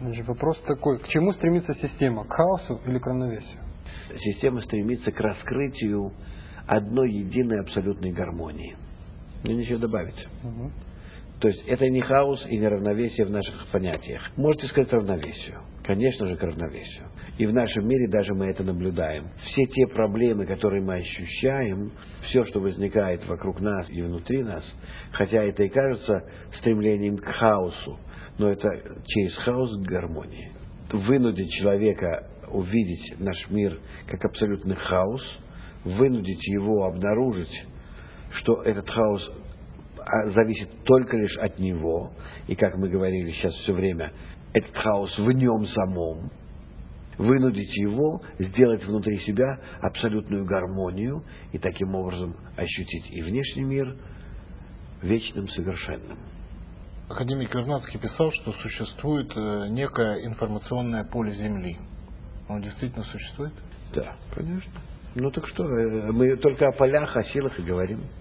Значит, вопрос такой, к чему стремится система, к хаосу или к равновесию? Система стремится к раскрытию одной единой абсолютной гармонии. Ну, ничего добавить. То есть это не хаос и не равновесие в наших понятиях. Можете сказать равновесию. Конечно же, к равновесию. И в нашем мире даже мы это наблюдаем. Все те проблемы, которые мы ощущаем, все, что возникает вокруг нас и внутри нас, хотя это и кажется стремлением к хаосу, но это через хаос к гармонии. Вынудить человека увидеть наш мир как абсолютный хаос, вынудить его обнаружить, что этот хаос зависит только лишь от него, и, как мы говорили сейчас все время, этот хаос в нем самом, вынудить его сделать внутри себя абсолютную гармонию и таким образом ощутить и внешний мир вечным, совершенным. Академик Вернадский писал, что существует некое информационное поле Земли. Оно действительно существует? Да, конечно. Ну так что, мы только о полях, о силах и говорим.